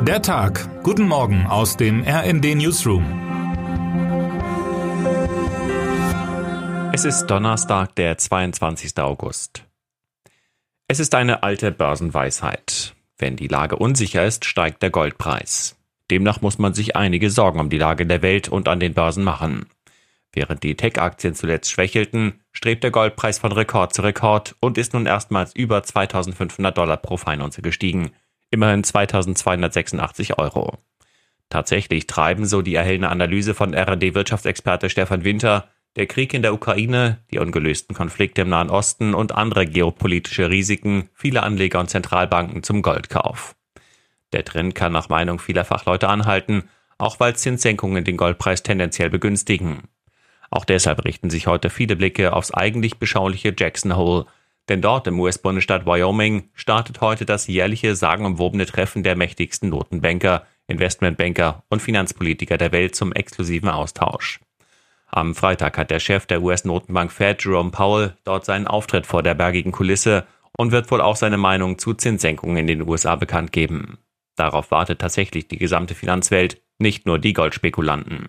Der Tag. Guten Morgen aus dem RND Newsroom. Es ist Donnerstag, der 22. August. Es ist eine alte Börsenweisheit. Wenn die Lage unsicher ist, steigt der Goldpreis. Demnach muss man sich einige Sorgen um die Lage der Welt und an den Börsen machen. Während die Tech-Aktien zuletzt schwächelten, strebt der Goldpreis von Rekord zu Rekord und ist nun erstmals über $2.500 pro Feinunze gestiegen. Immerhin 2.286 €. Tatsächlich treiben, so die erhellende Analyse von RND-Wirtschaftsexperte Stefan Winter, der Krieg in der Ukraine, die ungelösten Konflikte im Nahen Osten und andere geopolitische Risiken viele Anleger und Zentralbanken zum Goldkauf. Der Trend kann nach Meinung vieler Fachleute anhalten, auch weil Zinssenkungen den Goldpreis tendenziell begünstigen. Auch deshalb richten sich heute viele Blicke aufs eigentlich beschauliche Jackson Hole, denn dort im US-Bundesstaat Wyoming startet heute das jährliche sagenumwobene Treffen der mächtigsten Notenbanker, Investmentbanker und Finanzpolitiker der Welt zum exklusiven Austausch. Am Freitag hat der Chef der US-Notenbank Fed, Jerome Powell, dort seinen Auftritt vor der bergigen Kulisse und wird wohl auch seine Meinung zu Zinssenkungen in den USA bekannt geben. Darauf wartet tatsächlich die gesamte Finanzwelt, nicht nur die Goldspekulanten.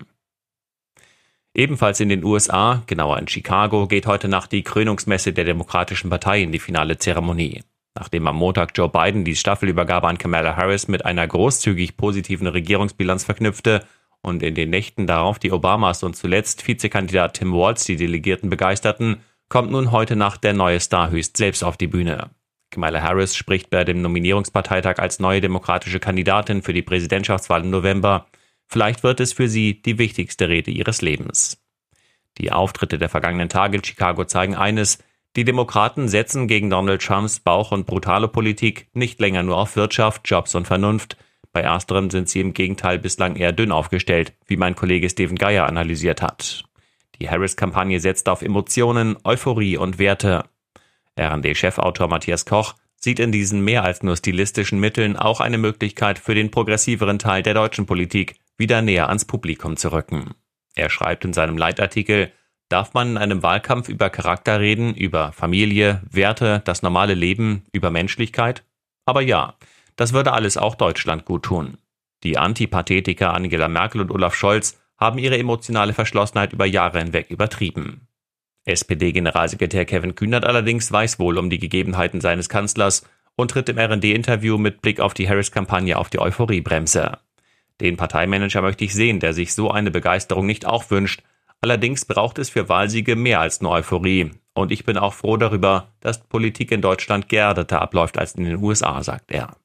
Ebenfalls in den USA, genauer in Chicago, geht heute Nacht die Krönungsmesse der Demokratischen Partei in die finale Zeremonie. Nachdem am Montag Joe Biden die Staffelübergabe an Kamala Harris mit einer großzügig positiven Regierungsbilanz verknüpfte und in den Nächten darauf die Obamas und zuletzt Vizekandidat Tim Walz die Delegierten begeisterten, kommt nun heute Nacht der neue Star höchst selbst auf die Bühne. Kamala Harris spricht bei dem Nominierungsparteitag als neue demokratische Kandidatin für die Präsidentschaftswahl im November. Vielleicht wird es für sie die wichtigste Rede ihres Lebens. Die Auftritte der vergangenen Tage in Chicago zeigen eines: Die Demokraten setzen gegen Donald Trumps Bauch- und brutale Politik nicht länger nur auf Wirtschaft, Jobs und Vernunft. Bei ersterem sind sie im Gegenteil bislang eher dünn aufgestellt, wie mein Kollege Steven Geier analysiert hat. Die Harris-Kampagne setzt auf Emotionen, Euphorie und Werte. RND-Chefautor Matthias Koch sieht in diesen mehr als nur stilistischen Mitteln auch eine Möglichkeit für den progressiveren Teil der deutschen Politik, wieder näher ans Publikum zu rücken. Er schreibt in seinem Leitartikel: Darf man in einem Wahlkampf über Charakter reden, über Familie, Werte, das normale Leben, über Menschlichkeit? Aber ja, das würde alles auch Deutschland gut tun. Die Antipathetiker Angela Merkel und Olaf Scholz haben ihre emotionale Verschlossenheit über Jahre hinweg übertrieben. SPD-Generalsekretär Kevin Kühnert allerdings weiß wohl um die Gegebenheiten seines Kanzlers und tritt im RND-Interview mit Blick auf die Harris-Kampagne auf die Euphoriebremse. Den Parteimanager möchte ich sehen, der sich so eine Begeisterung nicht auch wünscht. Allerdings braucht es für Wahlsiege mehr als nur Euphorie. Und ich bin auch froh darüber, dass Politik in Deutschland geerdeter abläuft als in den USA, sagt er.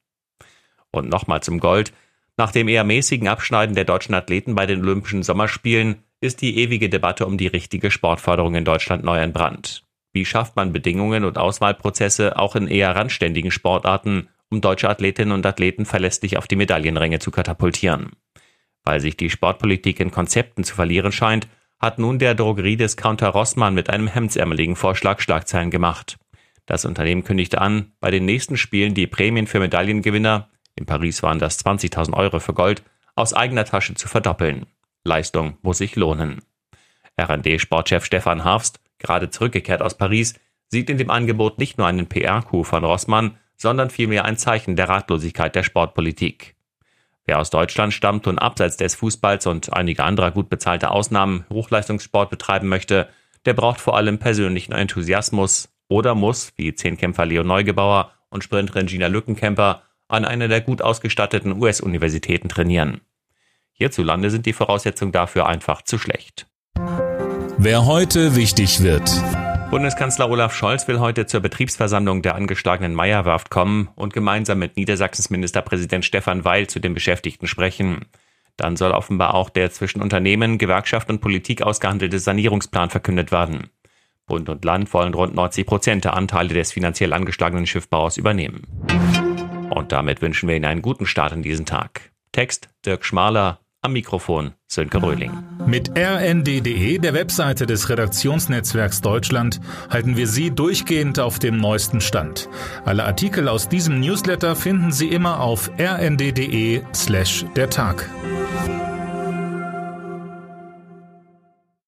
Und nochmal zum Gold. Nach dem eher mäßigen Abschneiden der deutschen Athleten bei den Olympischen Sommerspielen ist die ewige Debatte um die richtige Sportförderung in Deutschland neu entbrannt. Wie schafft man Bedingungen und Auswahlprozesse auch in eher randständigen Sportarten, um deutsche Athletinnen und Athleten verlässlich auf die Medaillenränge zu katapultieren? Weil sich die Sportpolitik in Konzepten zu verlieren scheint, hat nun der Drogeriediscounter Rossmann mit einem hemdsärmeligen Vorschlag Schlagzeilen gemacht. Das Unternehmen kündigte an, bei den nächsten Spielen die Prämien für Medaillengewinner, in Paris waren das 20.000 € für Gold, aus eigener Tasche zu verdoppeln. Leistung muss sich lohnen. RND-Sportchef Stefan Harfst, gerade zurückgekehrt aus Paris, sieht in dem Angebot nicht nur einen PR-Coup von Rossmann, sondern vielmehr ein Zeichen der Ratlosigkeit der Sportpolitik. Wer aus Deutschland stammt und abseits des Fußballs und einiger anderer gut bezahlter Ausnahmen Hochleistungssport betreiben möchte, der braucht vor allem persönlichen Enthusiasmus oder muss, wie Zehnkämpfer Leo Neugebauer und Sprinterin Gina Lückenkämper, an einer der gut ausgestatteten US-Universitäten trainieren. Hierzulande sind die Voraussetzungen dafür einfach zu schlecht. Wer heute wichtig wird. Bundeskanzler Olaf Scholz will heute zur Betriebsversammlung der angeschlagenen Meyer-Werft kommen und gemeinsam mit Niedersachsens Ministerpräsident Stefan Weil zu den Beschäftigten sprechen. Dann soll offenbar auch der zwischen Unternehmen, Gewerkschaft und Politik ausgehandelte Sanierungsplan verkündet werden. Bund und Land wollen rund 90% der Anteile des finanziell angeschlagenen Schiffbauers übernehmen. Und damit wünschen wir Ihnen einen guten Start in diesen Tag. Text Dirk Schmaler, am Mikrofon Sönke Röhling. Mit rnd.de, der Webseite des Redaktionsnetzwerks Deutschland, halten wir Sie durchgehend auf dem neuesten Stand. Alle Artikel aus diesem Newsletter finden Sie immer auf rnd.de/dertag.